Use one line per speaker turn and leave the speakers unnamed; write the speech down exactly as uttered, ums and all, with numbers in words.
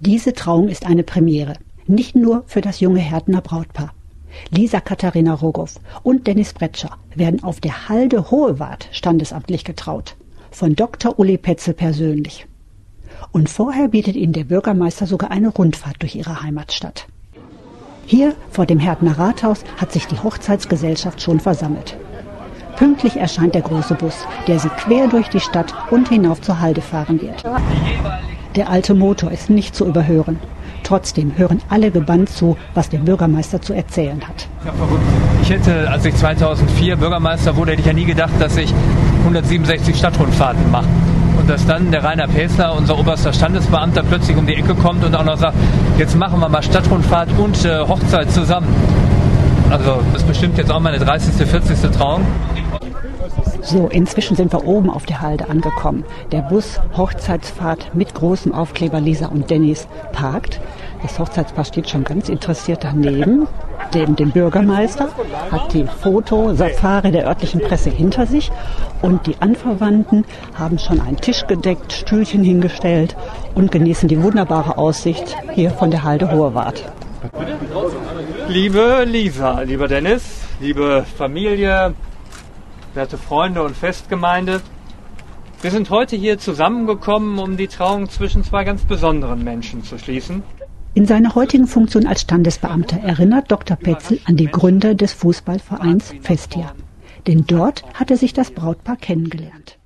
Diese Trauung ist eine Premiere, nicht nur für das junge Härtner Brautpaar. Lisa Katharina Rogow und Dennis Bretscher werden auf der Halde Hohewart standesamtlich getraut, von Doktor Uli Petzel persönlich. Und vorher bietet ihnen der Bürgermeister sogar eine Rundfahrt durch ihre Heimatstadt. Hier vor dem Härtner Rathaus hat sich die Hochzeitsgesellschaft schon versammelt. Pünktlich erscheint der große Bus, der sie quer durch die Stadt und hinauf zur Halde fahren wird. Der alte Motor ist nicht zu überhören. Trotzdem hören alle gebannt zu, was der Bürgermeister zu erzählen hat.
Ja, verrückt. Ich hätte, als ich zweitausendvier Bürgermeister wurde, hätte ich ja nie gedacht, dass ich hundertsiebenundsechzig Stadtrundfahrten mache. Und dass dann der Rainer Päsler, unser oberster Standesbeamter, plötzlich um die Ecke kommt und auch noch sagt, jetzt machen wir mal Stadtrundfahrt und äh, Hochzeit zusammen. Also das ist bestimmt jetzt auch meine dreißigste, vierzigste Trauung.
So, inzwischen sind wir oben auf der Halde angekommen. Der Bus Hochzeitsfahrt mit großem Aufkleber Lisa und Dennis parkt. Das Hochzeitspaar steht schon ganz interessiert daneben. Neben dem Bürgermeister hat die Fotosafari der örtlichen Presse hinter sich. Und die Anverwandten haben schon einen Tisch gedeckt, Stühlchen hingestellt und genießen die wunderbare Aussicht hier von der Halde Hohewart.
Liebe Lisa, lieber Dennis, liebe Familie, werte Freunde und Festgemeinde, wir sind heute hier zusammengekommen, um die Trauung zwischen zwei ganz besonderen Menschen zu schließen.
In seiner heutigen Funktion als Standesbeamter erinnert Doktor Petzel an die Gründer des Fußballvereins Festia. Denn dort hatte sich das Brautpaar kennengelernt.